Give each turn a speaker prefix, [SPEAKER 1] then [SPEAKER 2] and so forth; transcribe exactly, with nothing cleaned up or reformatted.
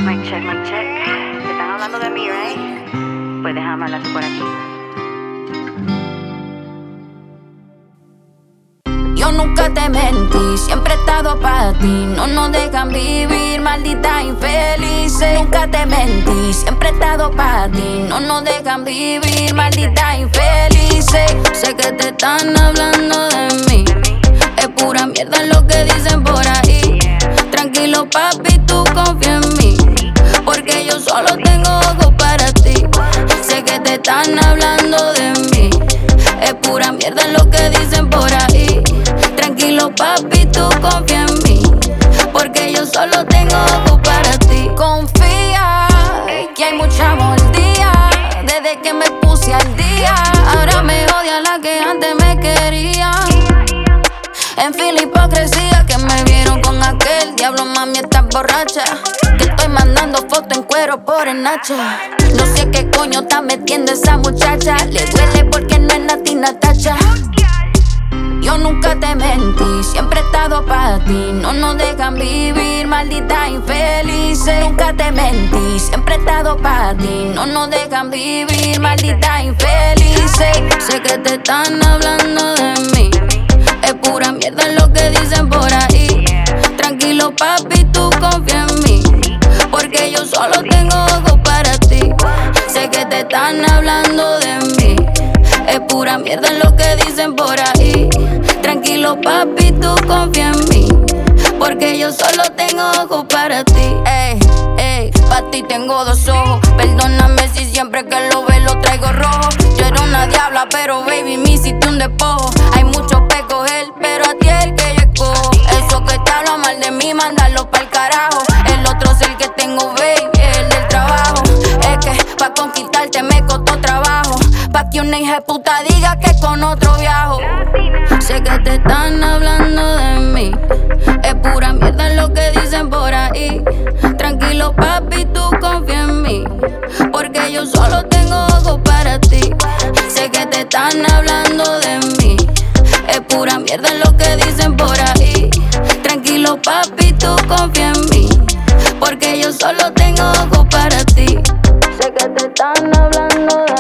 [SPEAKER 1] Mic check, mic check. Te están hablando de mí, right? Pues déjame hablar por aquí.
[SPEAKER 2] Yo nunca te mentí, siempre he estado para ti. No nos dejan vivir, maldita infelices. Nunca te mentí, siempre he estado para ti. No nos dejan vivir, maldita infelices. Sé que te están hablando de mí, es pura mierda lo que dicen por ahí. Tranquilo papi, tú confía en mí, porque yo solo tengo ojos para ti. Sé que te están hablando de mí, es pura mierda lo que dicen por ahí. Tranquilo papi, tú confía en mí, porque yo solo tengo ojos para ti. Confía, que hay mucha mordida desde que me puse al día. Ahora me odia la que antes me quería. En fin, la hipocresía que me vieron con aquel diablo, mami, estás borracha. Que estoy mandando fotos en cuero por el Nacho. No sé qué coño está metiendo esa muchacha. Le duele porque no es Nati Natacha. Yo nunca te mentí, siempre he estado para ti. No nos dejan vivir, maldita infelices. Nunca te mentí, siempre he estado para ti. No nos dejan vivir, maldita infelices. Sé que te están hablando de mí, es pura mierda lo que dicen por ahí. Tranquilo papi, tú confía en mí, porque yo solo tengo ojos para ti. Sé que te están hablando de mí, es pura mierda lo que dicen por ahí. Tranquilo papi, tú confía en mí, porque yo solo tengo ojos para ti. Ey, ey, pa' ti tengo dos ojos. Perdóname si siempre que lo veo lo traigo rojo. Yo era una diabla, pero baby, me hiciste un despojo. Hay muchos pe' coger, pero a ti es el que yo escojo. Eso que te habla mal de mí, mándalo pa'l carajo. El otro es el que tengo, baby, es el del trabajo. Es que pa' conquistarte me costó trabajo, pa' que una hija de puta diga que con otro viajo. Sé que te están hablando de mí, es pura mierda lo que dicen por ahí. Tranquilo papi, tú confía en mí, porque yo solo tengo ojos para ti. Sé que te están hablando de mí, es pura mierda lo que dicen por ahí. Tranquilo papi, tú confía en mí, porque yo solo tengo ojos para ti. Sé que te están hablando de